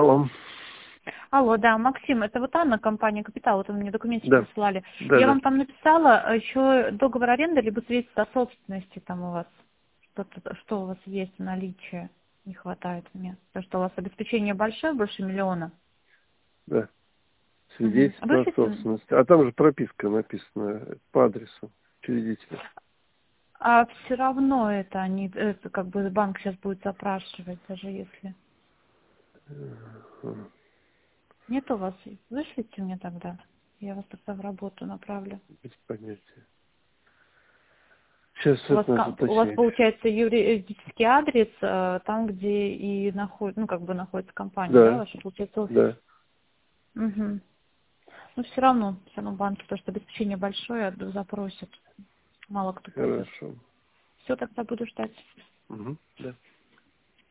Алло. Алло, да, Максим, это вот Анна, компания «Капитал», вот вы мне документики Да. присылали. Да, Я да. вам там написала еще договор аренды, либо свидетельство о собственности там у вас. Что у вас есть в наличии, не хватает мне. То, что у вас обеспечение большое, больше миллиона. Да. Угу. Свидетельство о собственности. А там же прописка написана по адресу учредителя. А все равно это они, это как бы банк сейчас будет запрашивать, даже если. Нет у вас? Вышлите мне тогда. Я вас тогда в работу направлю. Без понятия. Сейчас У вас, это надо у вас уточнить. получается юридический адрес, там, где и находится, ну, как бы находится компания, да, Да. ваша, получается, офис. Да. Угу. Ну, все равно банки, потому что обеспечение большое, запросят. Мало кто пойдет. Хорошо. Все, тогда буду ждать. Угу. Да.